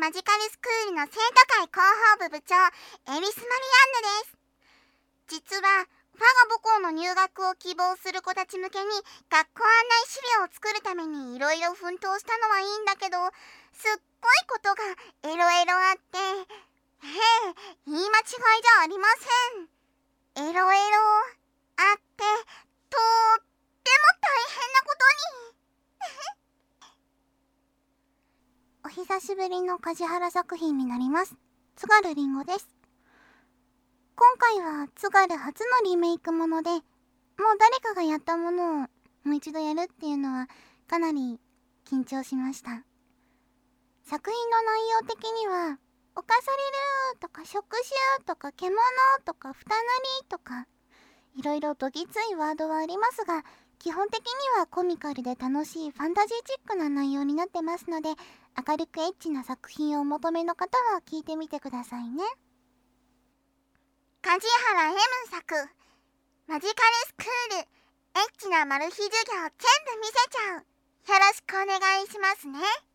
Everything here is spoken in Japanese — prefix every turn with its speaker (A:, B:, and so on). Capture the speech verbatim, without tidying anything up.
A: マジカルスクールの生徒会広報部部長エリス・マリアンヌです。実はファガ母校の入学を希望する子たち向けに学校案内資料を作るためにいろいろ奮闘したのはいいんだけど、すっごいことがいろいろあって、へえ、言い間違いじゃありません。いろいろあって、とっても大変なことに。お久しぶりの梶原作品になります。津軽りんごです。今回は津軽初のリメイクもので、もう誰かがやったものをもう一度やるっていうのはかなり緊張しました。作品の内容的には、おかさりるとか触手とか獣とかふたなりとか、いろいろどぎついワードはありますが、基本的にはコミカルで楽しいファンタジーチックな内容になってますので、明るくエッチな作品をお求めの方は聞いてみてくださいね。梶原 M 作マジカルスクール、エッチなマル秘授業全部見せちゃう。よろしくお願いしますね。